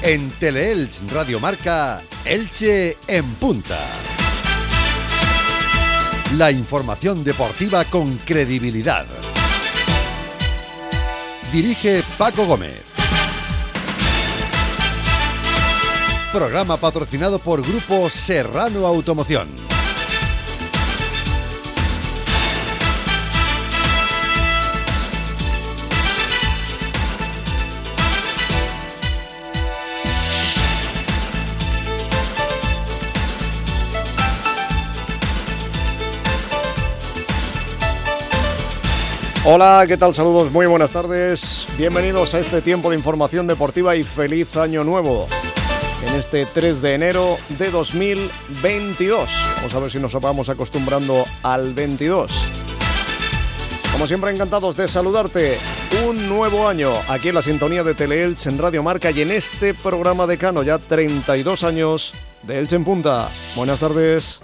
En Teleelch Radio Marca, Elche en Punta. La información deportiva con credibilidad. Dirige Paco Gómez. Programa patrocinado por Grupo Serrano Automoción. Hola, ¿qué tal? Saludos, muy buenas tardes. Bienvenidos a este tiempo de información deportiva y feliz año nuevo. En este 3 de enero de 2022. Vamos a ver si nos vamos acostumbrando al 22. Como siempre, encantados de saludarte. Un nuevo año aquí en la sintonía de Teleelch en Radio Marca y en este programa decano, ya 32 años de Elche en Punta. Buenas tardes.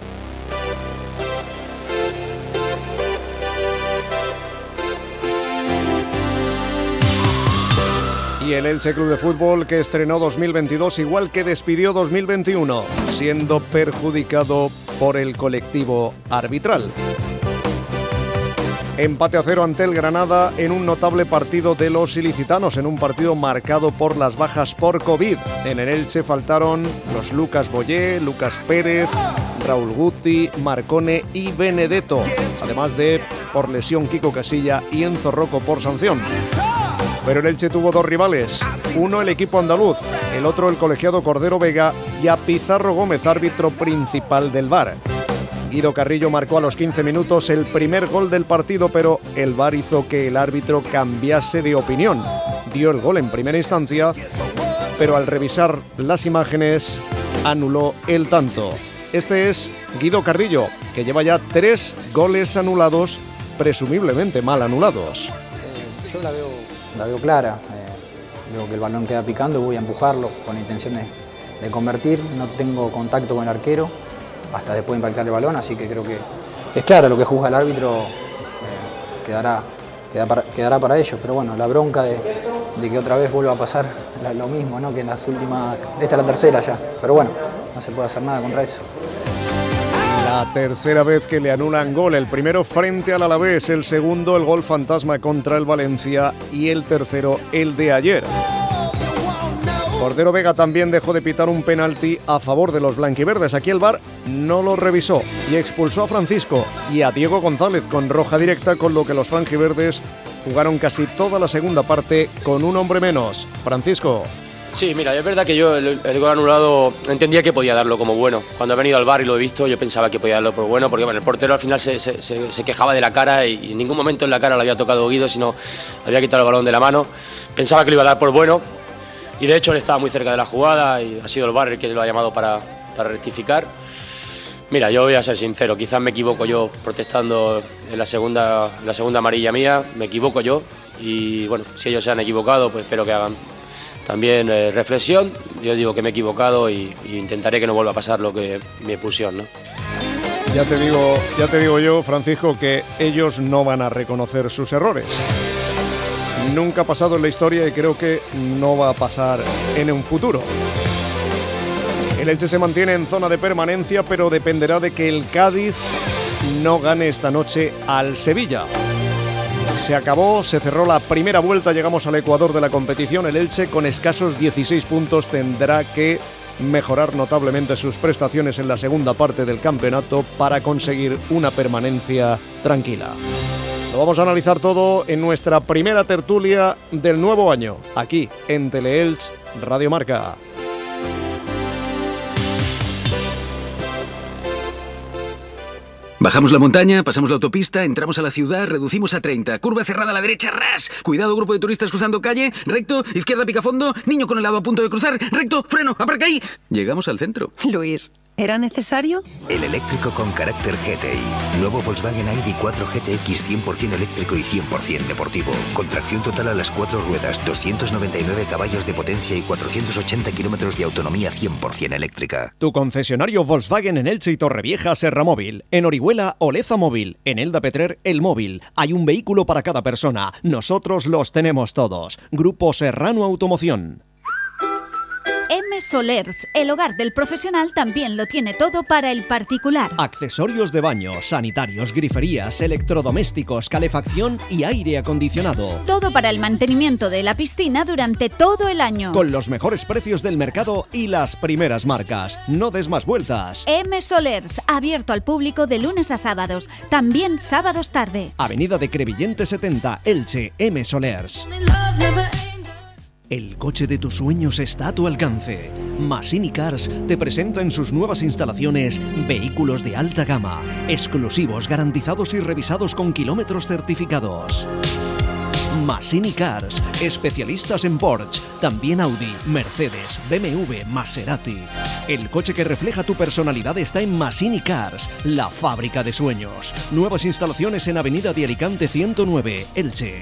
Y el Elche Club de Fútbol, que estrenó 2022 igual que despidió 2021, siendo perjudicado por el colectivo arbitral. Empate a 0 ante el Granada en un notable partido de los ilicitanos, en un partido marcado por las bajas por COVID. En el Elche faltaron los Lucas Boyé, Lucas Pérez, Raúl Guti, Marcone y Benedetto, además de por lesión Kiko Casilla y Enzo Rocco por sanción. Pero el Elche tuvo dos rivales, uno el equipo andaluz, el otro el colegiado Cordero Vega y a Pizarro Gómez, árbitro principal del VAR. Guido Carrillo marcó a los 15 minutos el primer gol del partido, pero el VAR hizo que el árbitro cambiase de opinión. Dio el gol en primera instancia, pero al revisar las imágenes anuló el tanto. Este es Guido Carrillo, que lleva ya 3 goles anulados, presumiblemente mal anulados. Yo la veo clara, veo que el balón queda picando, voy a empujarlo con intención de convertir, no tengo contacto con el arquero hasta después de impactar el balón, así que creo que es claro lo que juzga el árbitro, quedará para ellos, pero bueno, la bronca de que otra vez vuelva a pasar lo mismo, ¿no? Que en las últimas, esta es la tercera ya, pero bueno, no se puede hacer nada contra eso. La tercera vez que le anulan gol, el primero frente al Alavés, el segundo el gol fantasma contra el Valencia y el tercero el de ayer. Cordero Vega también dejó de pitar un penalti a favor de los blanquiverdes. Aquí el VAR no lo revisó y expulsó a Francisco y a Diego González con roja directa, con lo que los franjiverdes jugaron casi toda la segunda parte con un hombre menos. Francisco. Sí, mira, es verdad que yo el gol anulado entendía que podía darlo como bueno. Cuando he venido al VAR y lo he visto, yo pensaba que podía darlo por bueno, porque bueno, el portero al final se quejaba de la cara y en ningún momento en la cara le había tocado Guido, sino había quitado el balón de la mano. Pensaba que lo iba a dar por bueno y de hecho él estaba muy cerca de la jugada y ha sido el VAR el que lo ha llamado para rectificar. Mira, yo voy a ser sincero, quizás me equivoco yo protestando en la segunda amarilla mía, me equivoco yo y bueno, si ellos se han equivocado, pues espero que hagan también reflexión. Yo digo que me he equivocado y intentaré que no vuelva a pasar lo que mi expulsión, ¿no? Ya te digo yo, Francisco, que ellos no van a reconocer sus errores. Nunca ha pasado en la historia y creo que no va a pasar en un futuro. El Elche se mantiene en zona de permanencia, pero dependerá de que el Cádiz no gane esta noche al Sevilla. Se acabó, se cerró la primera vuelta, llegamos al ecuador de la competición. El Elche, con escasos 16 puntos, tendrá que mejorar notablemente sus prestaciones en la segunda parte del campeonato para conseguir una permanencia tranquila. Lo vamos a analizar todo en nuestra primera tertulia del nuevo año, aquí en Teleelch Radio Marca. Bajamos la montaña, pasamos la autopista, entramos a la ciudad, reducimos a 30. Curva cerrada a la derecha, ras. Cuidado, grupo de turistas cruzando calle. Recto, izquierda, picafondo. Niño con helado a punto de cruzar. Recto, freno, aparca ahí. Llegamos al centro. Luis, ¿era necesario? El eléctrico con carácter GTI. Nuevo Volkswagen ID4 GTX 100% eléctrico y 100% deportivo. Con tracción total a las 4 ruedas, 299 caballos de potencia y 480 kilómetros de autonomía 100% eléctrica. Tu concesionario Volkswagen en Elche y Torrevieja, Serra Móvil. En Orihuela, Oleza Móvil. En Elda Petrer, El Móvil. Hay un vehículo para cada persona. Nosotros los tenemos todos. Grupo Serrano Automoción. Solers, el hogar del profesional también lo tiene todo para el particular. Accesorios de baño, sanitarios, griferías, electrodomésticos, calefacción y aire acondicionado. Todo para el mantenimiento de la piscina durante todo el año. Con los mejores precios del mercado y las primeras marcas. No des más vueltas. M Solers, abierto al público de lunes a sábados, también sábados tarde. Avenida de Crevillente 70, Elche, M Solers. El coche de tus sueños está a tu alcance. Massini Cars te presenta en sus nuevas instalaciones vehículos de alta gama, exclusivos, garantizados y revisados con kilómetros certificados. Massini Cars, especialistas en Porsche, también Audi, Mercedes, BMW, Maserati. El coche que refleja tu personalidad está en Massini Cars, la fábrica de sueños. Nuevas instalaciones en Avenida de Alicante 109, Elche.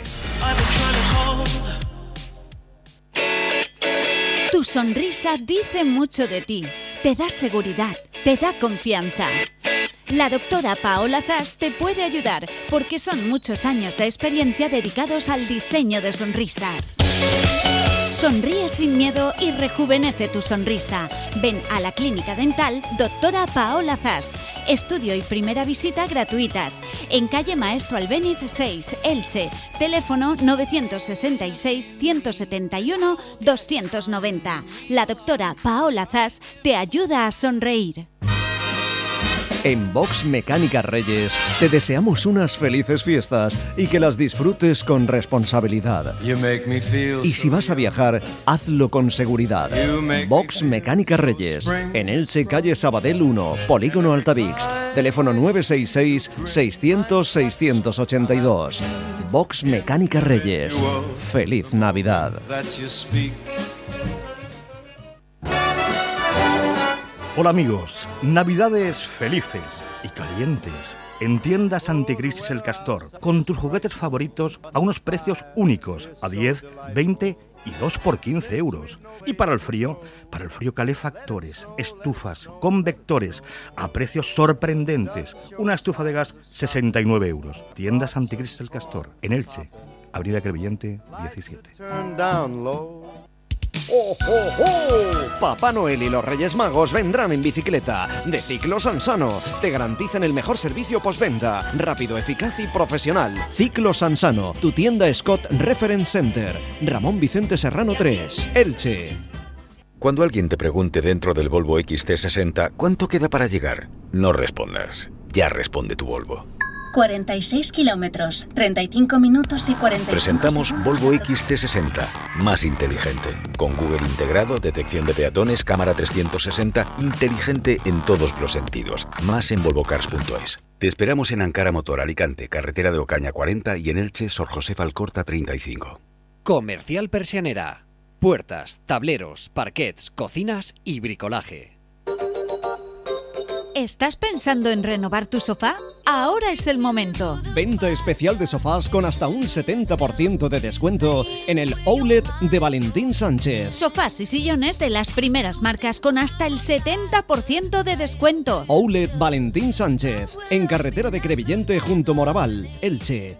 Tu sonrisa dice mucho de ti, te da seguridad, te da confianza. La doctora Paola Zas te puede ayudar porque son muchos años de experiencia dedicados al diseño de sonrisas. Sonríe sin miedo y rejuvenece tu sonrisa. Ven a la Clínica Dental Doctora Paola Zas. Estudio y primera visita gratuitas. En calle Maestro Albéniz 6, Elche. Teléfono 966 171 290. La doctora Paola Zas te ayuda a sonreír. En Box Mecánica Reyes te deseamos unas felices fiestas y que las disfrutes con responsabilidad. Y si vas a viajar, hazlo con seguridad. Box Mecánica Reyes, en Elche, calle Sabadell 1, Polígono Altavix, teléfono 966 600 682. Box Mecánica Reyes. ¡Feliz Navidad! Hola amigos, Navidades felices y calientes en Tiendas Anticrisis El Castor, con tus juguetes favoritos a unos precios únicos, a 10, 20 y 2 por 15 euros. Y para el frío calefactores, estufas, convectores, a precios sorprendentes. Una estufa de gas, 69 euros. Tiendas Anticrisis El Castor, en Elche, Avenida Crevillente 17. ¡Oh, oh, oh! Papá Noel y los Reyes Magos vendrán en bicicleta de Ciclos Ansano. Te garantizan el mejor servicio postventa, rápido, eficaz y profesional. Ciclos Ansano, tu tienda Scott Reference Center, Ramón Vicente Serrano 3, Elche. Cuando alguien te pregunte dentro del Volvo XC60 ¿cuánto queda para llegar? No respondas. Ya responde tu Volvo. 46 kilómetros, 35 minutos y 45 Presentamos segundos. Volvo XC60, más inteligente. Con Google integrado, detección de peatones, cámara 360, inteligente en todos los sentidos. Más en volvocars.es. Te esperamos en Ankara Motor, Alicante, carretera de Ocaña 40 y en Elche, Sor José Alcorta 35. Comercial Persianera. Puertas, tableros, parquets, cocinas y bricolaje. ¿Estás pensando en renovar tu sofá? Ahora es el momento. Venta especial de sofás con hasta un 70% de descuento en el Outlet de Valentín Sánchez. Sofás y sillones de las primeras marcas con hasta el 70% de descuento. Outlet Valentín Sánchez, en carretera de Crevillente junto Moraval, Elche.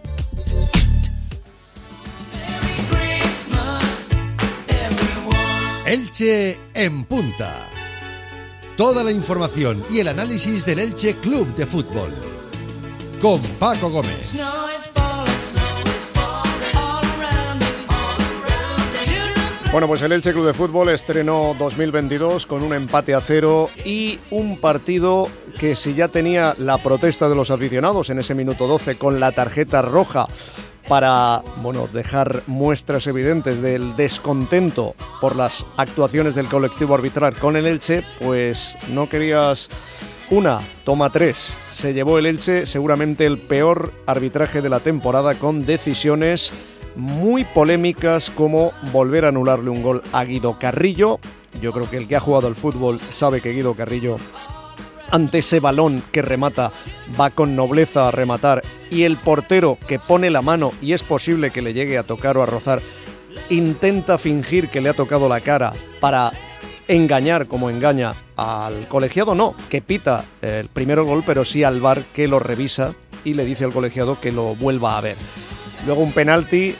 Elche en punta. Toda la información y el análisis del Elche Club de Fútbol. Con Paco Gómez. Bueno, pues el Elche Club de Fútbol estrenó 2022 con un empate a 0 y un partido que, si ya tenía la protesta de los aficionados en ese minuto 12 con la tarjeta roja para, bueno, dejar muestras evidentes del descontento por las actuaciones del colectivo arbitral con el Elche, pues no querías una, toma 3. Se llevó el Elche seguramente el peor arbitraje de la temporada, con decisiones muy polémicas como volver a anularle un gol a Guido Carrillo. Yo creo que el que ha jugado al fútbol sabe que Guido Carrillo, ante ese balón que remata, va con nobleza a rematar, y el portero que pone la mano y es posible que le llegue a tocar o a rozar, intenta fingir que le ha tocado la cara para engañar como engaña al colegiado, no, que pita el primer gol, pero sí al VAR, que lo revisa y le dice al colegiado que lo vuelva a ver. Luego un penalti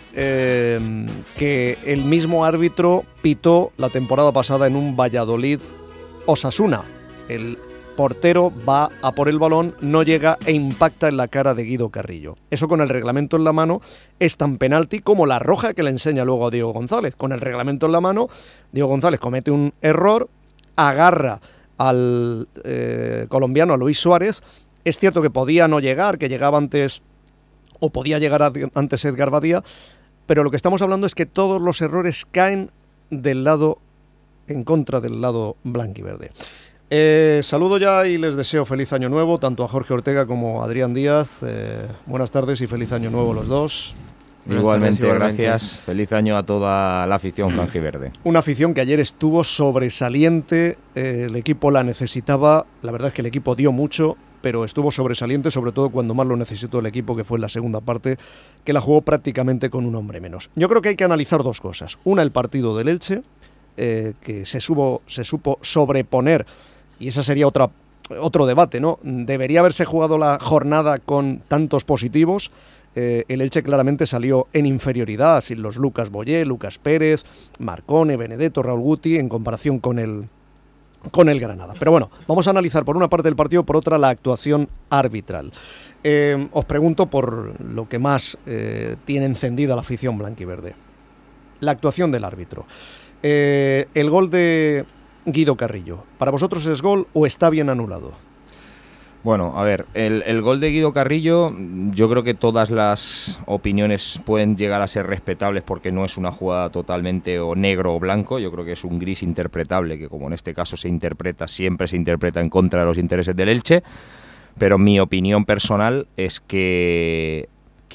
que el mismo árbitro pitó la temporada pasada en un Valladolid-Osasuna. El portero va a por el balón, no llega e impacta en la cara de Guido Carrillo. Eso con el reglamento en la mano es tan penalti como la roja que le enseña luego a Diego González. Con el reglamento en la mano, Diego González comete un error, agarra al colombiano, a Luis Suárez. Es cierto que podía no llegar, que llegaba antes, o podía llegar antes Edgar Badía, pero lo que estamos hablando es que todos los errores caen del lado, en contra del lado blanquiverde. Saludo ya y les deseo feliz año nuevo, tanto a Jorge Ortega como a Adrián Díaz. Buenas tardes y feliz año nuevo los dos. Igualmente, gracias. Feliz año a toda la afición blanquiverde. Una afición que ayer estuvo sobresaliente, el equipo la necesitaba, la verdad es que el equipo dio mucho, pero estuvo sobresaliente, sobre todo cuando más lo necesitó el equipo, que fue en la segunda parte, que la jugó prácticamente con un hombre menos. Yo creo que hay que analizar dos cosas. Una, el partido del Elche, que se supo sobreponer, y ese sería otro debate, ¿no? Debería haberse jugado la jornada con tantos positivos. El Elche claramente salió en inferioridad, sin los Lucas Boyé, Lucas Pérez, Marcone, Benedetto, Raúl Guti, en comparación con el Granada. Pero bueno, vamos a analizar por una parte el partido, por otra la actuación arbitral. Os pregunto por lo que más tiene encendida la afición blanquiverde. La actuación del árbitro. El gol de Guido Carrillo, ¿para vosotros es gol o está bien anulado? Bueno, a ver, el gol de Guido Carrillo, yo creo que todas las opiniones pueden llegar a ser respetables porque no es una jugada totalmente o negro o blanco. Yo creo que es un gris interpretable, que como en este caso siempre se interpreta en contra de los intereses del Elche. Pero mi opinión personal es que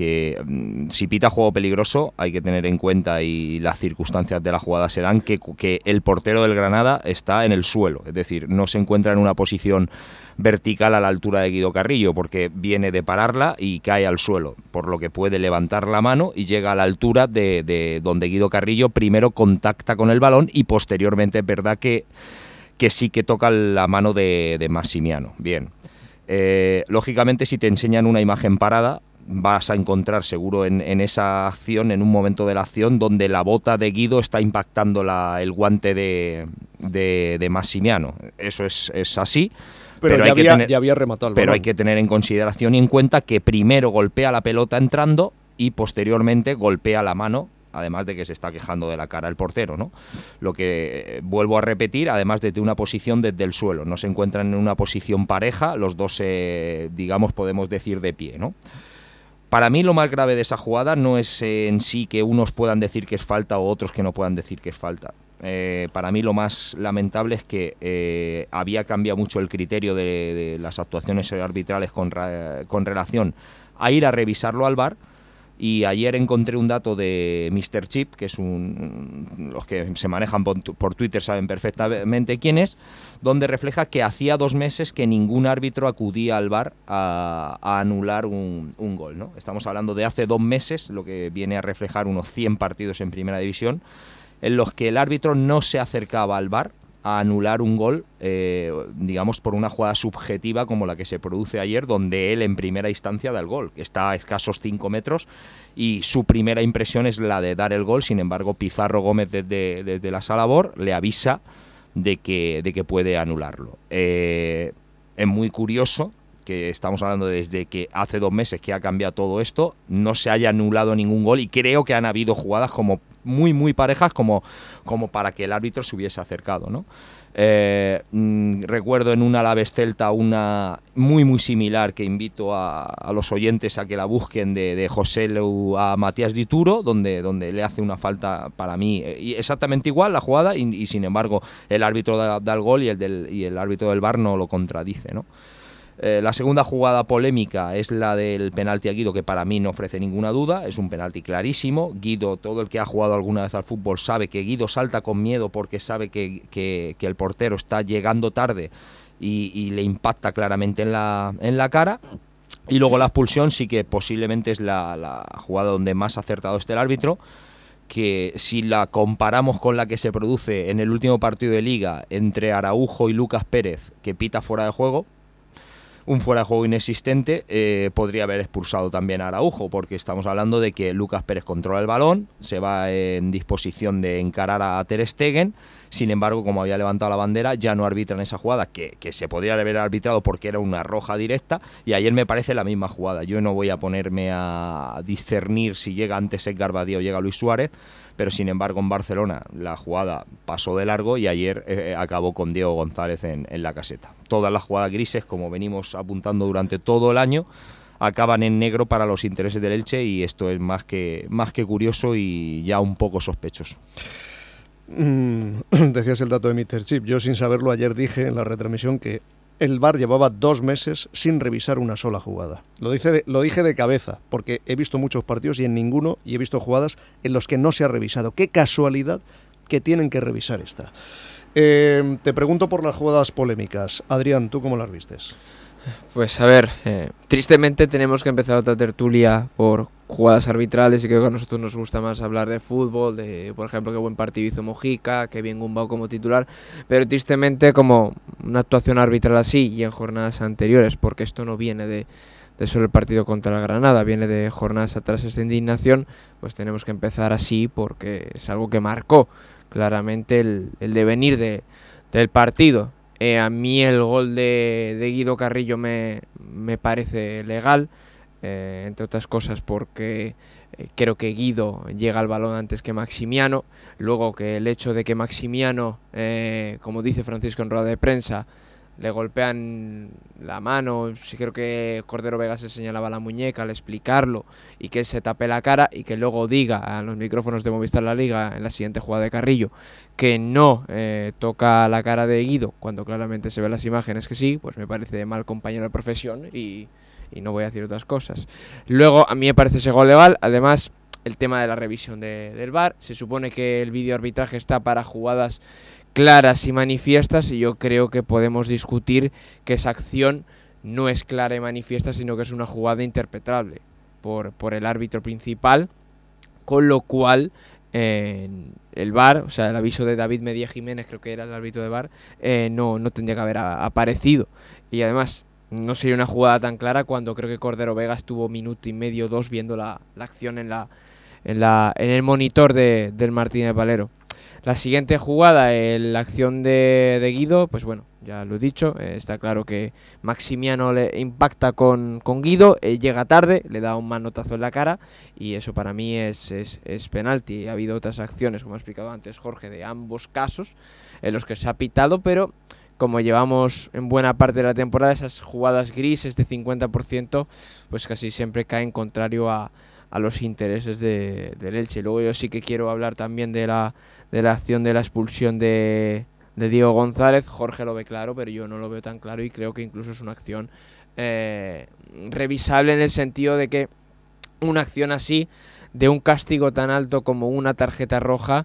si pita juego peligroso hay que tener en cuenta, y las circunstancias de la jugada se dan, que el portero del Granada está en el suelo, es decir, no se encuentra en una posición vertical a la altura de Guido Carrillo, porque viene de pararla y cae al suelo, por lo que puede levantar la mano y llega a la altura de donde Guido Carrillo primero contacta con el balón, y posteriormente es verdad que sí que toca la mano de Massimiano. Bien, lógicamente si te enseñan una imagen parada, vas a encontrar seguro en esa acción, en un momento de la acción, donde la bota de Guido está impactando el guante de Massimiano. Eso es así. Pero ya había rematado el balón. Pero hay que tener en consideración y en cuenta que primero golpea la pelota entrando y posteriormente golpea la mano, además de que se está quejando de la cara el portero, ¿no? Lo que vuelvo a repetir, además desde una posición desde el suelo. No se encuentran en una posición pareja, los dos, digamos, podemos decir de pie, ¿no? Para mí lo más grave de esa jugada no es en sí que unos puedan decir que es falta o otros que no puedan decir que es falta. Para mí lo más lamentable es que había cambiado mucho el criterio de las actuaciones arbitrales con relación a ir a revisarlo al VAR. Y ayer encontré un dato de Mr. Chip, que es los que se manejan por Twitter saben perfectamente quién es, donde refleja que hacía 2 meses que ningún árbitro acudía al VAR a anular un gol, ¿no? Estamos hablando de hace 2 meses, lo que viene a reflejar unos 100 partidos en Primera División, en los que el árbitro no se acercaba al VAR a anular un gol, digamos, por una jugada subjetiva como la que se produce ayer, donde él en primera instancia da el gol, que está a escasos 5 metros, y su primera impresión es la de dar el gol. Sin embargo, Pizarro Gómez desde la sala VAR le avisa de que puede anularlo. Es muy curioso que estamos hablando desde que hace 2 meses que ha cambiado todo esto, no se haya anulado ningún gol, y creo que han habido jugadas como muy parejas como para que el árbitro se hubiese acercado, ¿no? Recuerdo en un Alavés Celta una muy similar, que invito a los oyentes a que la busquen, de José Leu a Matías Dituro, donde le hace una falta, para mí exactamente igual la jugada, y sin embargo el árbitro da el gol y el árbitro del VAR no lo contradice, ¿no? La segunda jugada polémica es la del penalti a Guido, que para mí no ofrece ninguna duda, es un penalti clarísimo. Guido, todo el que ha jugado alguna vez al fútbol sabe que Guido salta con miedo porque sabe que el portero está llegando tarde y le impacta claramente en la cara. Y luego la expulsión sí que posiblemente es la jugada donde más ha acertado el árbitro, que si la comparamos con la que se produce en el último partido de Liga entre Araujo y Lucas Pérez, que pita fuera de juego, un fuera de juego inexistente, podría haber expulsado también a Araujo, porque estamos hablando de que Lucas Pérez controla el balón, se va en disposición de encarar a Ter Stegen. Sin embargo, como había levantado la bandera, ya no arbitran esa jugada que se podría haber arbitrado porque era una roja directa, y ayer me parece la misma jugada. Yo no voy a ponerme a discernir si llega antes Edgar Badía o llega Luis Suárez, pero sin embargo en Barcelona la jugada pasó de largo y ayer acabó con Diego González en la caseta. Todas las jugadas grises, como venimos apuntando durante todo el año, acaban en negro para los intereses del Elche, y esto es más que curioso y ya un poco sospechoso. Decías el dato de Mr. Chip. Yo, sin saberlo, ayer dije en la retransmisión que el VAR llevaba 2 meses sin revisar una sola jugada. Lo dije de cabeza, porque he visto muchos partidos y en ninguno, y he visto jugadas en los que no se ha revisado. Qué casualidad que tienen que revisar esta. Te pregunto por las jugadas polémicas. Adrián, ¿tú cómo las vistes? Pues a ver, tristemente tenemos que empezar otra tertulia por jugadas arbitrales, y creo que a nosotros nos gusta más hablar de fútbol, de por ejemplo qué buen partido hizo Mojica, qué bien Gumbau como titular, pero tristemente como una actuación arbitral así y en jornadas anteriores, porque esto no viene de solo el partido contra la Granada, viene de jornadas atrás esta indignación, pues tenemos que empezar así porque es algo que marcó claramente el devenir del partido. A mí el gol de Guido Carrillo me parece legal, entre otras cosas porque creo que Guido llega al balón antes que Maximiano. Luego que el hecho de que Maximiano, como dice Francisco en rueda de prensa, le golpean la mano, sí, creo que Cordero Vega se señalaba la muñeca al explicarlo, y que él se tape la cara y que luego diga a los micrófonos de Movistar La Liga en la siguiente jugada de Carrillo que no toca la cara de Guido, cuando claramente se ven las imágenes que sí, pues me parece de mal compañero de profesión y no voy a decir otras cosas. Luego a mí me parece ese gol legal. Además, el tema de la revisión del VAR, se supone que el videoarbitraje está para jugadas claras y manifiestas, y yo creo que podemos discutir que esa acción no es clara y manifiesta, sino que es una jugada interpretable por el árbitro principal, con lo cual el VAR, o sea, el aviso de David Medía Jiménez, creo que era el árbitro de VAR, no tendría que haber aparecido. Y además no sería una jugada tan clara cuando creo que Cordero Vega estuvo 1,5 minutos, 2 viendo la acción en el monitor del Martínez Valero. La siguiente jugada, la acción de Guido, pues bueno, ya lo he dicho, está claro que Maximiano le impacta con Guido, llega tarde, le da un manotazo en la cara, y eso para mí es penalti. Ha habido otras acciones, como ha explicado antes Jorge, de ambos casos en los que se ha pitado, pero como llevamos en buena parte de la temporada, esas jugadas grises de 50%, pues casi siempre caen contrario a los intereses del Elche. Luego yo sí que quiero hablar también de la acción de la expulsión de Diego González. Jorge lo ve claro, pero yo no lo veo tan claro, y creo que incluso es una acción revisable, en el sentido de que una acción así, de un castigo tan alto como una tarjeta roja,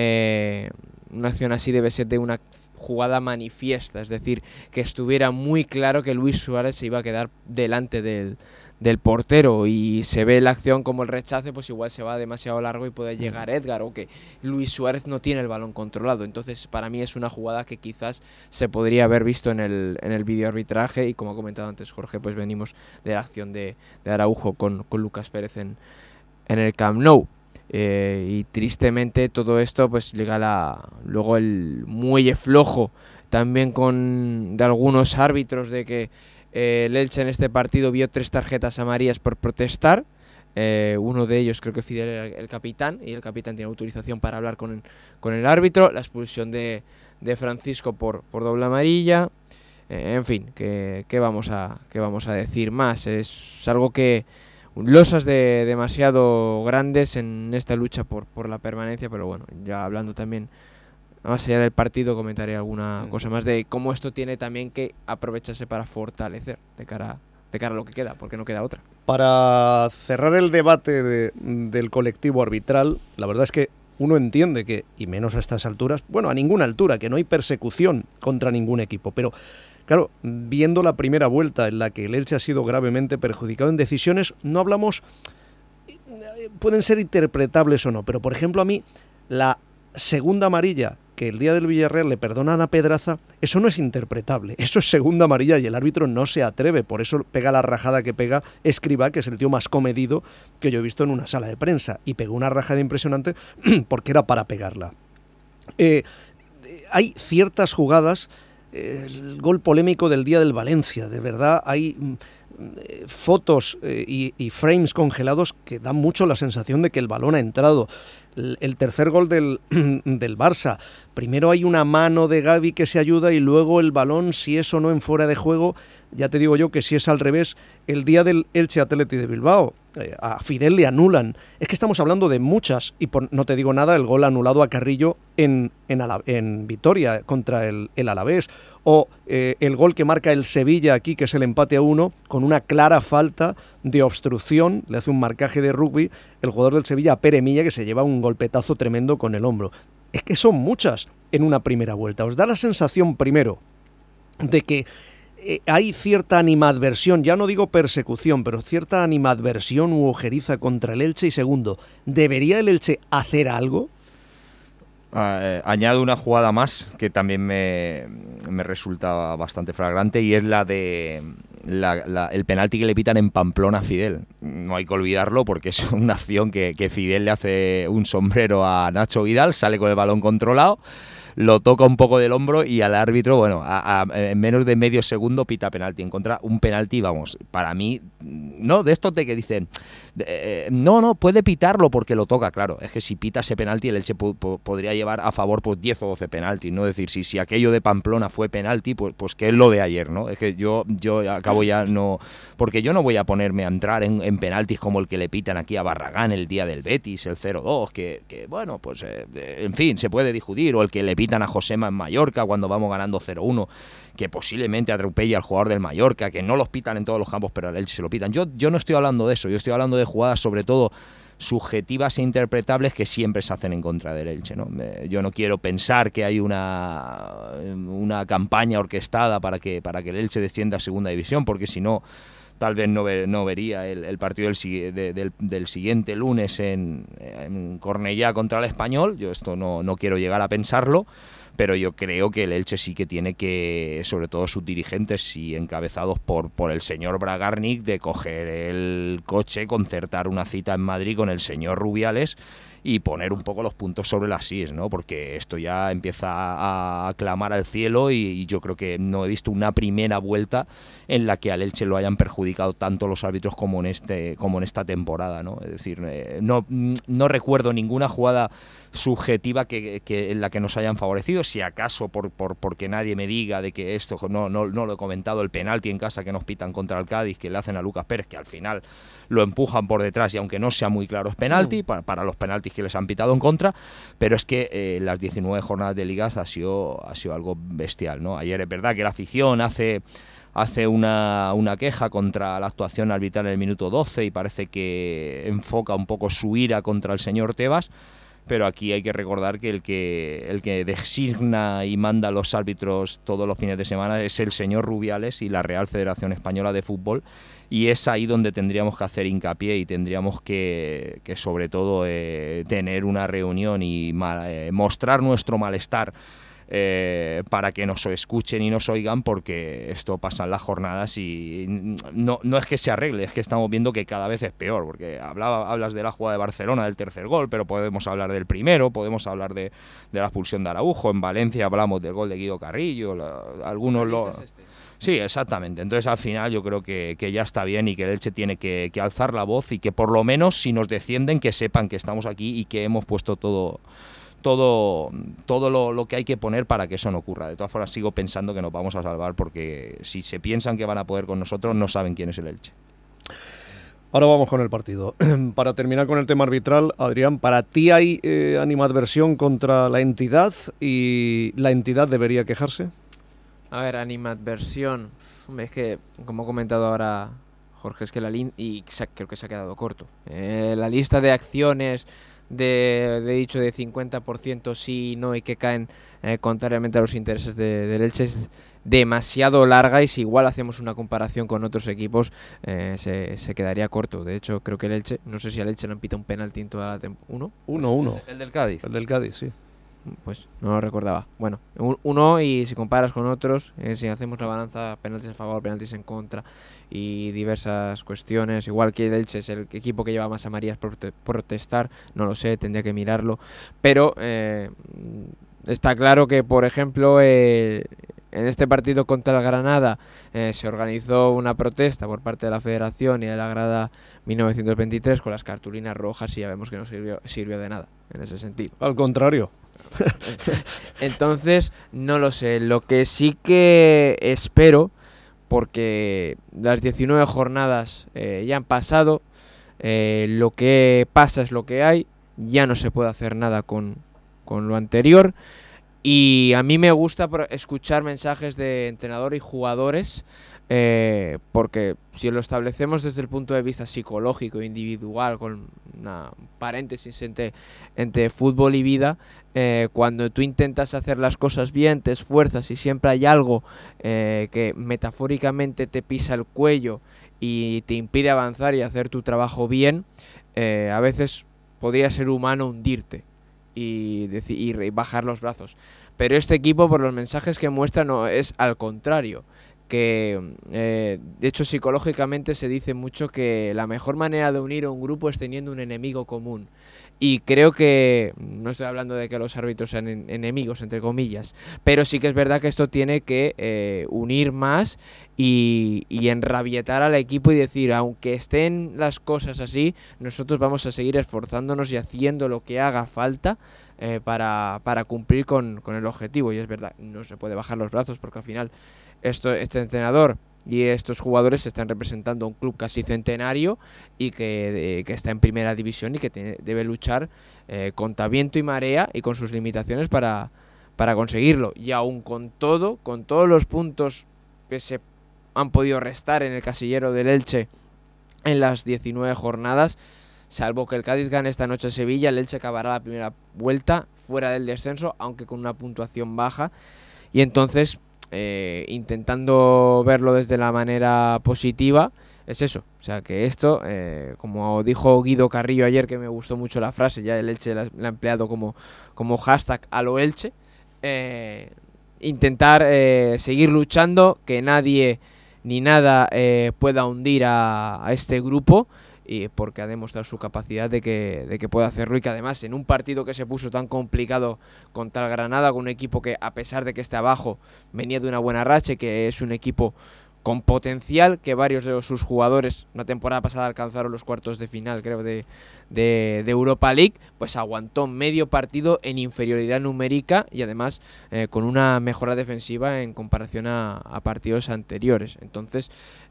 una acción así debe ser de una jugada manifiesta, es decir, que estuviera muy claro que Luis Suárez se iba a quedar delante del portero, y se ve la acción como el rechace, pues igual se va demasiado largo y puede llegar Edgar, o que Luis Suárez no tiene el balón controlado. Entonces para mí es una jugada que quizás se podría haber visto en el videoarbitraje, y como ha comentado antes Jorge, pues venimos de la acción de Araujo con Lucas Pérez en el Camp Nou. Y tristemente todo esto pues liga luego el muelle flojo también de algunos árbitros, de que el Elche en este partido vio 3 tarjetas amarillas por protestar. Uno de ellos, creo que Fidel, era el capitán, y el capitán tiene autorización para hablar con el árbitro. La expulsión de Francisco por doble amarilla. En fin, ¿qué vamos a decir más? Es algo que losas demasiado grandes en esta lucha por la permanencia, pero bueno, ya hablando también más allá del partido, comentaré alguna cosa más de cómo esto tiene también que aprovecharse para fortalecer de cara a lo que queda, porque no queda otra. Para cerrar el debate del colectivo arbitral, la verdad es que uno entiende que, y menos a estas alturas, bueno, a ninguna altura, que no hay persecución contra ningún equipo, pero claro, viendo la primera vuelta en la que el Elche ha sido gravemente perjudicado en decisiones, no hablamos, pueden ser interpretables o no, pero por ejemplo a mí la segunda amarilla que el día del Villarreal le perdonan a Pedraza, eso no es interpretable, eso es segunda amarilla y el árbitro no se atreve, por eso pega la rajada que pega Escribá, que es el tío más comedido que yo he visto en una sala de prensa, y pegó una rajada impresionante porque era para pegarla. Hay ciertas jugadas, el gol polémico del día del Valencia, de verdad hay fotos y frames congelados que dan mucho la sensación de que el balón ha entrado. El tercer gol del Barça, primero hay una mano de Gavi que se ayuda y luego el balón, si es o no en fuera de juego, ya te digo yo que si es al revés, el día del Elche Athletic de Bilbao, a Fidel le anulan. Es que estamos hablando de muchas, y no te digo nada, el gol anulado a Carrillo en Vitoria contra el Alavés, o el gol que marca el Sevilla aquí, que es el empate a 1, con una clara falta de obstrucción, le hace un marcaje de rugby el jugador del Sevilla a Pere Milla, que se lleva un golpetazo tremendo con el hombro. Es que son muchas en una primera vuelta. Os da la sensación, primero, de que hay cierta animadversión, ya no digo persecución, pero cierta animadversión u ojeriza contra el Elche, y segundo, ¿debería el Elche hacer algo? Añado una jugada más que también me resulta bastante flagrante, y es la de el penalti que le pitan en Pamplona a Fidel. No hay que olvidarlo porque es una acción que Fidel le hace un sombrero a Nacho Vidal, sale con el balón controlado, lo toca un poco del hombro y al árbitro, bueno, en menos de medio segundo pita penalti en contra. Un penalti, vamos, para mí, no, de estos de que dicen, no, puede pitarlo porque lo toca, claro. Es que si pita ese penalti, el Elche podría llevar a favor pues 10 o 12 penaltis, ¿no? Es decir, si aquello de Pamplona fue penalti, pues que es lo de ayer, ¿no? Es que yo acabo ya no... Porque yo no voy a ponerme a entrar en penaltis como el que le pitan aquí a Barragán el día del Betis, el 0-2, que bueno, pues en fin, se puede discutir, o el que le pitan a Josema en Mallorca cuando vamos ganando 0-1, que posiblemente atropella al jugador del Mallorca, que no los pitan en todos los campos, pero al Elche se lo pitan. Yo no estoy hablando de eso, yo estoy hablando de jugadas sobre todo subjetivas e interpretables que siempre se hacen en contra del Elche, ¿no? Yo no quiero pensar que hay una campaña orquestada para que el Elche descienda a segunda división, porque si no, tal vez no vería el partido del siguiente lunes en Cornellá contra el Español. Yo esto no quiero llegar a pensarlo, pero yo creo que el Elche sí que tiene que, sobre todo sus dirigentes y encabezados por el señor Bragarnik, de coger el coche, concertar una cita en Madrid con el señor Rubiales y poner un poco los puntos sobre las íes, ¿no? Porque esto ya empieza a clamar al cielo y yo creo que no he visto una primera vuelta en la que al Elche lo hayan perjudicado tanto los árbitros como en esta temporada, ¿no? Es decir, no recuerdo ninguna jugada subjetiva que en la que nos hayan favorecido, si acaso porque nadie me diga de que esto no lo he comentado, el penalti en casa que nos pitan contra el Cádiz, que le hacen a Lucas Pérez, que al final lo empujan por detrás y aunque no sea muy claro es penalti, para los penaltis que les han pitado en contra, pero es que las 19 jornadas de ligas ha sido algo bestial, ¿no? Ayer es verdad que la afición hace una queja contra la actuación arbitral en el minuto 12 y parece que enfoca un poco su ira contra el señor Tebas, pero aquí hay que recordar que el que designa y manda a los árbitros todos los fines de semana es el señor Rubiales y la Real Federación Española de Fútbol, y es ahí donde tendríamos que hacer hincapié y tendríamos que sobre todo tener una reunión y mostrar nuestro malestar para que nos escuchen y nos oigan, porque esto pasa en las jornadas y no es que se arregle, es que estamos viendo que cada vez es peor, porque hablas de la jugada de Barcelona, del tercer gol, pero podemos hablar del primero, podemos hablar de la expulsión de Araujo, en Valencia hablamos del gol de Guido Carrillo, Sí, exactamente. Entonces al final yo creo que ya está bien y que el Elche tiene que alzar la voz y que por lo menos si nos descienden que sepan que estamos aquí y que hemos puesto todo lo que hay que poner para que eso no ocurra. De todas formas sigo pensando que nos vamos a salvar, porque si se piensan que van a poder con nosotros no saben quién es el Elche. Ahora vamos con el partido. Para terminar con el tema arbitral, Adrián, ¿para ti hay animadversión contra la entidad y la entidad debería quejarse? A ver, animadversión, es que como ha comentado ahora Jorge, es que creo que se ha quedado corto. La lista de acciones de dicho de 50% sí y no y que caen contrariamente a los intereses del Elche es demasiado larga, y si igual hacemos una comparación con otros equipos se quedaría corto. De hecho, creo que el Elche, no sé si al Elche le han pitado un penalti en toda la temporada. ¿Uno? Uno. ¿El del Cádiz? El del Cádiz, sí. pues no lo recordaba. Bueno, uno, y si comparas con otros, si hacemos la balanza, penaltis a favor, penaltis en contra y diversas cuestiones, igual que el Elche es el equipo que lleva más amarillas por protestar, no lo sé, tendría que mirarlo, pero está claro que, por ejemplo, en este partido contra el Granada se organizó una protesta por parte de la Federación y de la grada 1923 con las cartulinas rojas, y ya vemos que no sirvió de nada en ese sentido. Al contrario. Entonces, no lo sé. Lo que sí que espero, porque las 19 jornadas ya han pasado, lo que pasa es lo que hay, ya no se puede hacer nada con lo anterior, y a mí me gusta escuchar mensajes de entrenador y jugadores, porque si lo establecemos desde el punto de vista psicológico, individual, con una paréntesis entre fútbol y vida, cuando tú intentas hacer las cosas bien, te esfuerzas y siempre hay algo que metafóricamente te pisa el cuello y te impide avanzar y hacer tu trabajo bien, a veces podría ser humano hundirte y bajar los brazos. Pero este equipo, por los mensajes que muestra, no es al contrario, que de hecho psicológicamente se dice mucho que la mejor manera de unir a un grupo es teniendo un enemigo común, y creo que, no estoy hablando de que los árbitros sean enemigos entre comillas, pero sí que es verdad que esto tiene que unir más y enrabietar al equipo y decir, aunque estén las cosas así, nosotros vamos a seguir esforzándonos y haciendo lo que haga falta para cumplir con el objetivo. Y es verdad, no se puede bajar los brazos, porque al final este entrenador y estos jugadores están representando a un club casi centenario y que está en primera división y que debe luchar contra viento y marea y con sus limitaciones para conseguirlo. Y aún con todos los puntos que se han podido restar en el casillero del Elche en las 19 jornadas, salvo que el Cádiz gane esta noche a Sevilla, el Elche acabará la primera vuelta fuera del descenso, aunque con una puntuación baja. Y entonces, intentando verlo desde la manera positiva, es eso. O sea, que esto, como dijo Guido Carrillo ayer, que me gustó mucho la frase, ya el Elche la ha empleado como hashtag a lo Elche, intentar seguir luchando, que nadie ni nada pueda hundir a este grupo, y porque ha demostrado su capacidad de que puede hacerlo, y que además en un partido que se puso tan complicado contra el Granada, con un equipo que, a pesar de que esté abajo, venía de una buena racha, que es un equipo con potencial, que varios de sus jugadores la temporada pasada alcanzaron los cuartos de final, creo, de Europa League, pues aguantó medio partido en inferioridad numérica y además con una mejora defensiva en comparación a partidos anteriores. Entonces,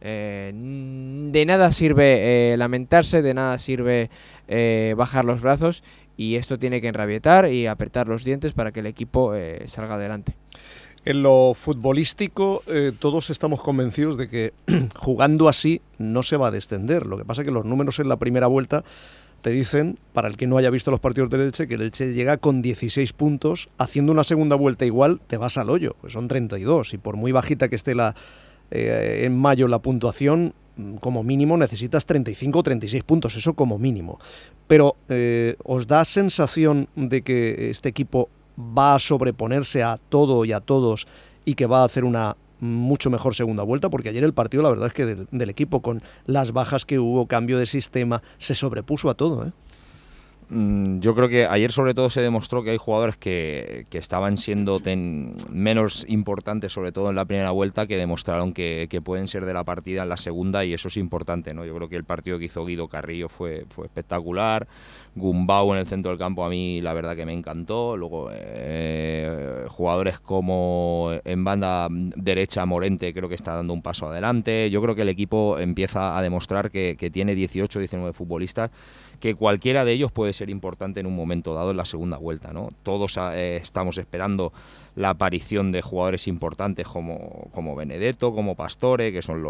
de nada sirve lamentarse, de nada sirve bajar los brazos, y esto tiene que enrabietar y apretar los dientes para que el equipo salga adelante. En lo futbolístico, todos estamos convencidos de que jugando así no se va a descender. Lo que pasa es que los números en la primera vuelta te dicen, para el que no haya visto los partidos del Elche, que el Elche llega con 16 puntos, haciendo una segunda vuelta igual te vas al hoyo, pues son 32, y por muy bajita que esté en mayo la puntuación, como mínimo necesitas 35 o 36 puntos, eso como mínimo. Pero ¿os da sensación de que este equipo va a sobreponerse a todo y a todos y que va a hacer una mucho mejor segunda vuelta? Porque ayer el partido, la verdad es que del equipo, con las bajas que hubo, cambio de sistema, se sobrepuso a todo, ¿eh? Yo creo que ayer sobre todo se demostró que hay jugadores que estaban siendo menos importantes, sobre todo en la primera vuelta, que demostraron que pueden ser de la partida en la segunda, y eso es importante, ¿no? Yo creo que el partido que hizo Guido Carrillo fue espectacular. Gumbau en el centro del campo, a mí la verdad que me encantó. Luego jugadores como en banda derecha Morente, creo que está dando un paso adelante. Yo creo que el equipo empieza a demostrar que tiene 18 o 19 futbolistas, que cualquiera de ellos puede ser importante en un momento dado en la segunda vuelta, ¿no? Todos estamos esperando la aparición de jugadores importantes como Benedetto, como Pastore, que son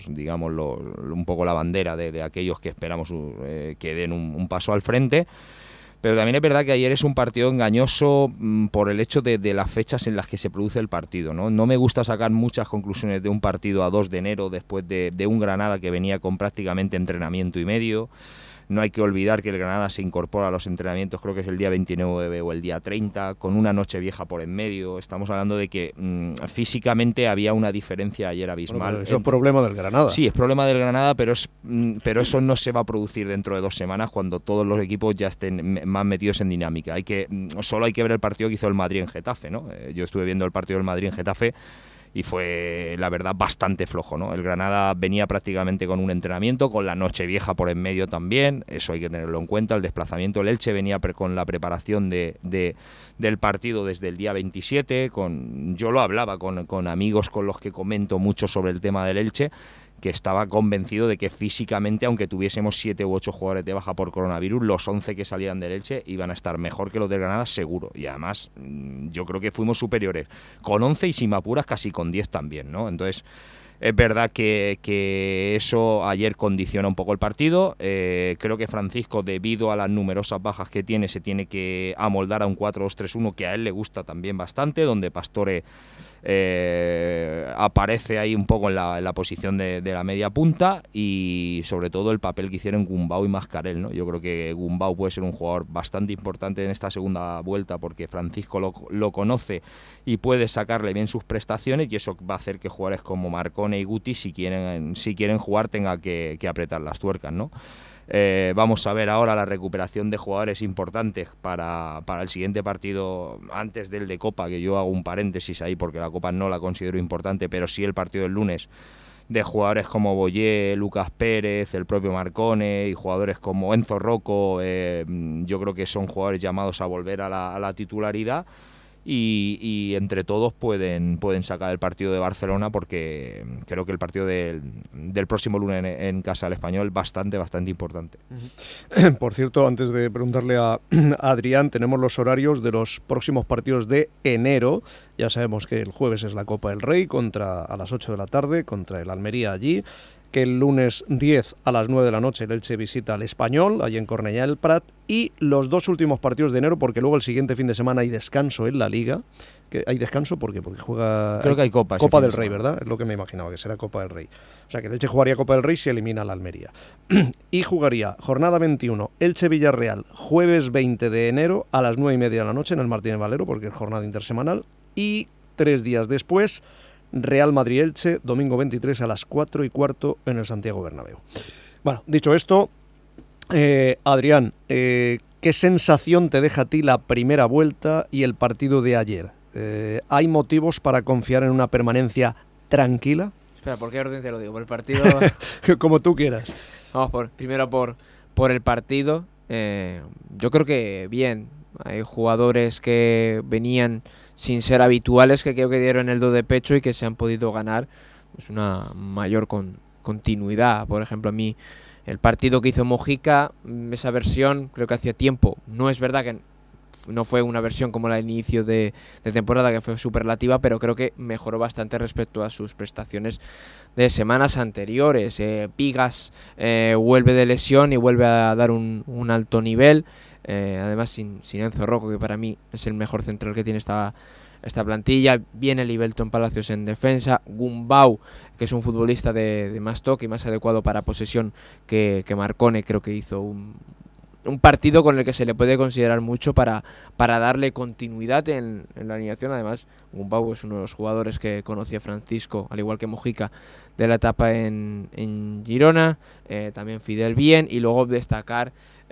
un poco la bandera de aquellos que esperamos que den un paso al frente. Pero también es verdad que ayer es un partido engañoso por el hecho de las fechas en las que se produce el partido, ¿no? No me gusta sacar muchas conclusiones de un partido a 2 de enero después de un Granada que venía con prácticamente entrenamiento y medio. No hay que olvidar que el Granada se incorpora a los entrenamientos, creo que es el día 29 o el día 30, con una noche vieja por en medio. Estamos hablando de que físicamente había una diferencia ayer abismal. Bueno, eso es problema del Granada. Sí, es problema del Granada, pero eso no se va a producir dentro de 2 semanas cuando todos los equipos ya estén más metidos en dinámica. Solo hay que ver el partido que hizo el Madrid en Getafe, ¿no? Yo estuve viendo el partido del Madrid en Getafe y fue, la verdad, bastante flojo, ¿no? El Granada venía prácticamente con un entrenamiento, con la noche vieja por en medio también, eso hay que tenerlo en cuenta, el desplazamiento del Elche venía con la preparación del partido desde el día 27, yo lo hablaba con amigos con los que comento mucho sobre el tema del Elche, que estaba convencido de que físicamente, aunque tuviésemos 7 u 8 jugadores de baja por coronavirus, los 11 que salieran del Elche iban a estar mejor que los del Granada, seguro. Y además, yo creo que fuimos superiores con 11 y si me apuras casi con 10 también, ¿no? Entonces, es verdad que eso ayer condiciona un poco el partido. Creo que Francisco, debido a las numerosas bajas que tiene, se tiene que amoldar a un 4-2-3-1 que a él le gusta también bastante, donde Pastore aparece ahí un poco en la posición de la media punta, y sobre todo el papel que hicieron Gumbau y Mascarell, ¿no? Yo creo que Gumbau puede ser un jugador bastante importante en esta segunda vuelta porque Francisco lo conoce y puede sacarle bien sus prestaciones, y eso va a hacer que jugadores como Marcone y Guti, si quieren jugar, tenga que apretar las tuercas, ¿no? Vamos a ver ahora la recuperación de jugadores importantes para el siguiente partido antes del de Copa, que yo hago un paréntesis ahí porque la Copa no la considero importante, pero sí el partido del lunes, de jugadores como Boyé, Lucas Pérez, el propio Marcone y jugadores como Enzo Rocco. Yo creo que son jugadores llamados a volver a la titularidad. Y entre todos pueden sacar el partido de Barcelona, porque creo que el partido del próximo lunes en casa del Español es bastante importante. Por cierto, antes de preguntarle a Adrián, tenemos los horarios de los próximos partidos de enero. Ya sabemos que el jueves es la Copa del Rey a las 8 de la tarde contra el Almería allí, que el lunes 10 a las 9 de la noche el Elche visita al Español, allí en Cornellá del Prat, y los 2 últimos partidos de enero, porque luego el siguiente fin de semana hay descanso en la Liga. ¿Hay descanso? ¿Por qué? Porque juega... Creo que hay Copa del Rey, ¿verdad? Es lo que me imaginaba, que será Copa del Rey. O sea, que el Elche jugaría Copa del Rey si elimina a la Almería. Y jugaría jornada 21, Elche-Villarreal, jueves 20 de enero a las 9:30 de la noche en el Martínez Valero, porque es jornada intersemanal, y 3 días después, Real Madrid-Elche, domingo 23 a las 4:15 en el Santiago Bernabéu. Bueno, dicho esto, Adrián, ¿qué sensación te deja a ti la primera vuelta y el partido de ayer? ¿Hay motivos para confiar en una permanencia tranquila? Espera, ¿por qué orden te lo digo? ¿Por el partido? Como tú quieras. Vamos, primero por el partido. Yo creo que bien. Hay jugadores que venían sin ser habituales, que creo que dieron el do de pecho y que se han podido ganar pues una mayor continuidad. Por ejemplo, a mí el partido que hizo Mojica, esa versión creo que hacía tiempo. No es verdad que no fue una versión como la del inicio de temporada, que fue superlativa, pero creo que mejoró bastante respecto a sus prestaciones de semanas anteriores. Pigas vuelve de lesión y vuelve a dar un alto nivel. Además sin Enzo Rocco, que para mí es el mejor central que tiene esta plantilla. Viene Libelton Palacios en defensa. Gumbau, que es un futbolista de más toque y más adecuado para posesión que Marcone. Creo que hizo un partido con el que se le puede considerar mucho para darle continuidad en la alineación. Además, Gumbau es uno de los jugadores que conocía Francisco, al igual que Mojica, de la etapa en Girona. También Fidel bien, y luego destacar...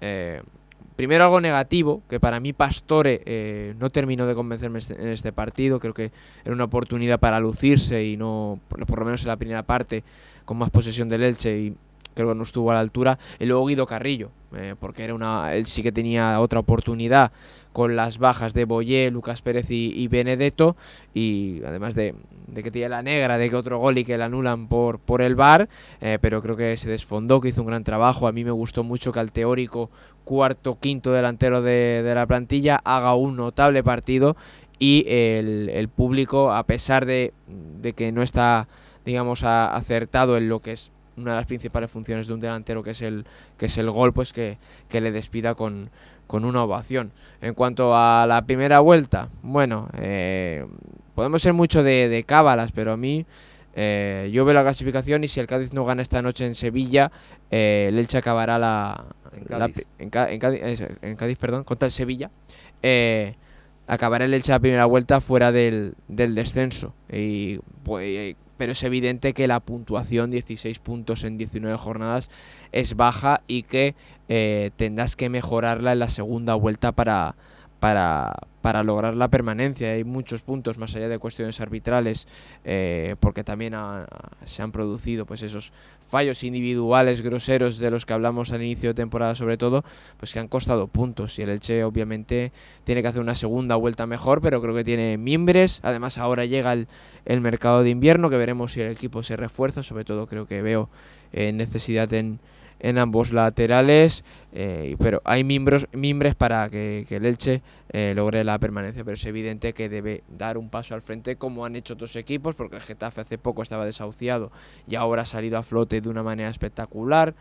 primero algo negativo, que para mí Pastore no terminó de convencerme en este partido. Creo que era una oportunidad para lucirse y no, por lo menos en la primera parte, con más posesión del Elche, y creo que no estuvo a la altura. Y luego Guido Carrillo, porque él sí que tenía otra oportunidad con las bajas de Boyé, Lucas Pérez y Benedetto, y además de que tiene la negra de que otro gol y que la anulan por el VAR, pero creo que se desfondó, que hizo un gran trabajo. A mí me gustó mucho que al teórico cuarto, quinto delantero de la plantilla haga un notable partido, y el público, a pesar de que no está, digamos, acertado en lo que es una de las principales funciones de un delantero, que es el gol, pues que le despida con una ovación. En cuanto a la primera vuelta, bueno, podemos ser mucho de cábalas, pero a mí yo veo la clasificación, y si el Cádiz no gana esta noche en Sevilla, el Elche acabará en Cádiz, contra el Sevilla, acabará el Elche la primera vuelta fuera del descenso. Pero es evidente que la puntuación, 16 puntos en 19 jornadas, es baja y que tendrás que mejorarla en la segunda vuelta para lograr la permanencia. Hay muchos puntos más allá de cuestiones arbitrales, porque también se han producido pues esos fallos individuales groseros de los que hablamos al inicio de temporada, sobre todo, pues que han costado puntos, y el Elche obviamente tiene que hacer una segunda vuelta mejor, pero creo que tiene mimbres. Además ahora llega el mercado de invierno, que veremos si el equipo se refuerza. Sobre todo creo que veo necesidad en ambos laterales, pero hay mimbres para que el Elche logre la permanencia, pero es evidente que debe dar un paso al frente, como han hecho otros equipos, porque el Getafe hace poco estaba desahuciado y ahora ha salido a flote de una manera espectacular.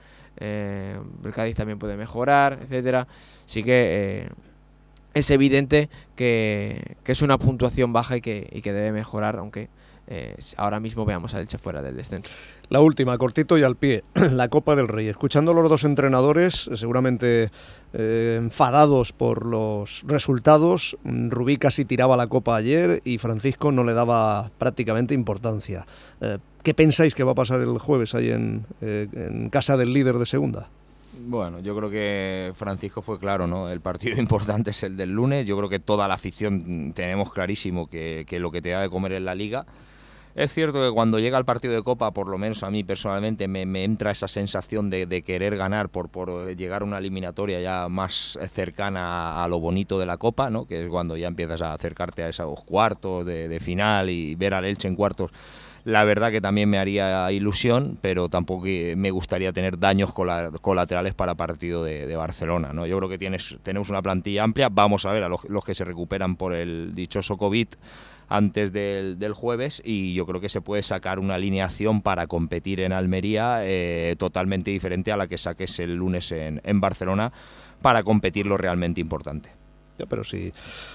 El Cádiz también puede mejorar, etcétera. Así que es evidente que es una puntuación baja y que debe mejorar, aunque ahora mismo veamos al Elche fuera del descenso. La última, cortito y al pie, la Copa del Rey. Escuchando a los dos entrenadores, seguramente enfadados por los resultados, Rubí casi tiraba la Copa ayer y Francisco no le daba prácticamente importancia. ¿Qué pensáis que va a pasar el jueves ahí en casa del líder de segunda? Bueno, yo creo que Francisco fue claro, ¿no? El partido importante es el del lunes. Yo creo que toda la afición tenemos clarísimo que lo que te da de comer es la Liga. Es cierto que cuando llega el partido de Copa, por lo menos a mí personalmente, me entra esa sensación de querer ganar por llegar a una eliminatoria ya más cercana a lo bonito de la Copa, ¿no? Que es cuando ya empiezas a acercarte a esos cuartos de final y ver al Elche en cuartos. La verdad que también me haría ilusión, pero tampoco me gustaría tener daños colaterales para partido de Barcelona, ¿no? Yo creo que tenemos una plantilla amplia. Vamos a ver a los que se recuperan por el dichoso COVID antes del jueves, y yo creo que se puede sacar una alineación para competir en Almería totalmente diferente a la que saques el lunes en Barcelona, para competir lo realmente importante. Ya, pero si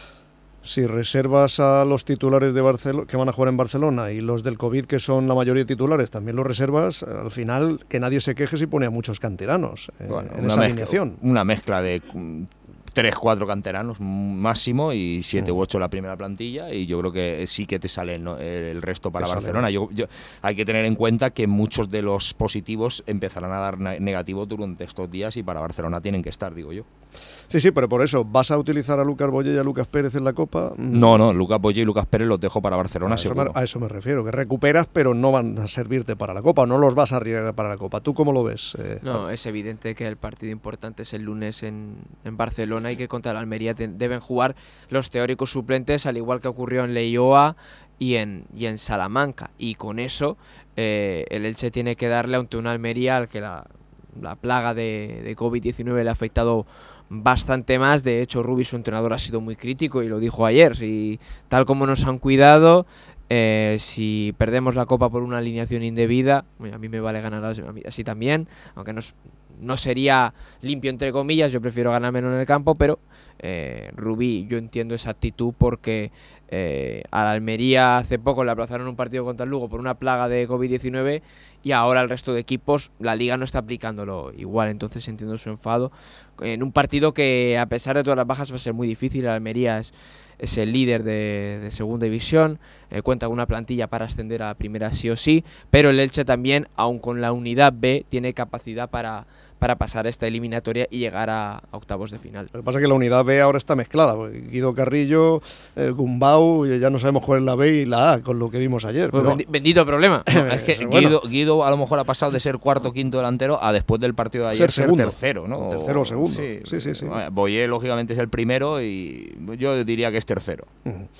reservas a los titulares de Barcelona que van a jugar en Barcelona y los del COVID, que son la mayoría de titulares, también los reservas, al final que nadie se queje si pone a muchos canteranos en esa alineación. Una mezcla de 3-4 canteranos máximo y 7 u 8 la primera plantilla, y yo creo que sí que te sale el resto para Barcelona. Hay que tener en cuenta que muchos de los positivos empezarán a dar negativo durante estos días, y para Barcelona tienen que estar, digo yo. Sí, pero por eso, ¿vas a utilizar a Lucas Boyé y a Lucas Pérez en la Copa? No, Lucas Boyé y Lucas Pérez los dejo para Barcelona, seguro. A eso me refiero, que recuperas, pero no van a servirte para la Copa, no los vas a arriesgar para la Copa. ¿Tú cómo lo ves? No, es evidente que el partido importante es el lunes en Barcelona, y que contra la Almería deben jugar los teóricos suplentes, al igual que ocurrió en Leioa y en Salamanca. Y con eso el Elche tiene que darle ante una Almería al que la plaga de COVID-19 le ha afectado bastante más. De hecho, Rubí, su entrenador, ha sido muy crítico y lo dijo ayer. Si tal como nos han cuidado, si perdemos la Copa por una alineación indebida, a mí me vale ganar así también, aunque no sería limpio entre comillas. Yo prefiero ganar menos en el campo, pero Rubí, yo entiendo esa actitud, porque a la Almería hace poco le aplazaron un partido contra el Lugo por una plaga de COVID-19, y ahora el resto de equipos, la Liga no está aplicándolo igual. Entonces entiendo su enfado en un partido que, a pesar de todas las bajas, va a ser muy difícil. La Almería es el líder de segunda división, cuenta con una plantilla para ascender a la primera sí o sí, pero el Elche también, aun con la unidad B, tiene capacidad para pasar esta eliminatoria y llegar a octavos de final. Lo que pasa es que la unidad B ahora está mezclada, Guido Carrillo, Gumbau, ya no sabemos cuál es la B y la A, con lo que vimos ayer. Pues bendito problema. Es que Guido a lo mejor ha pasado de ser cuarto o quinto delantero a, después del partido de ayer, ser tercero, ¿no? Tercero o segundo. Sí. Boyé, lógicamente, es el primero, y yo diría que es tercero.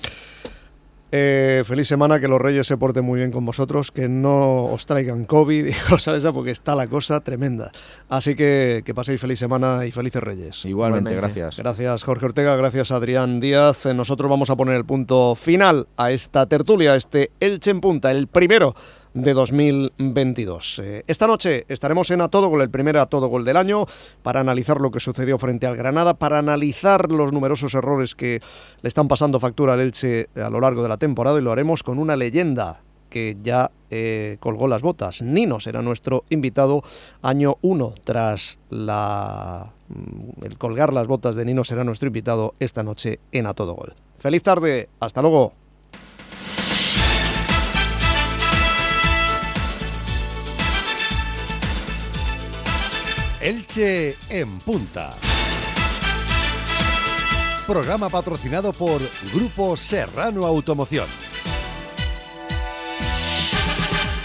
Feliz semana, que los Reyes se porten muy bien con vosotros, que no os traigan COVID y cosas esas, porque está la cosa tremenda. Así que paséis feliz semana y felices Reyes. Igualmente, gracias. Gracias, Jorge Ortega, gracias, Adrián Díaz. Nosotros vamos a poner el punto final a esta tertulia, este Elche en Punta, el primero de 2022. Esta noche estaremos en A Todo Gol, el primer A Todo Gol del año, para analizar lo que sucedió frente al Granada, para analizar los numerosos errores que le están pasando factura al Elche a lo largo de la temporada, y lo haremos con una leyenda que ya colgó las botas. Nino será nuestro invitado año 1 tras el colgar las botas de Nino será nuestro invitado esta noche en A Todo Gol. Feliz tarde, hasta luego. Elche en Punta. Programa patrocinado por Grupo Serrano Automoción.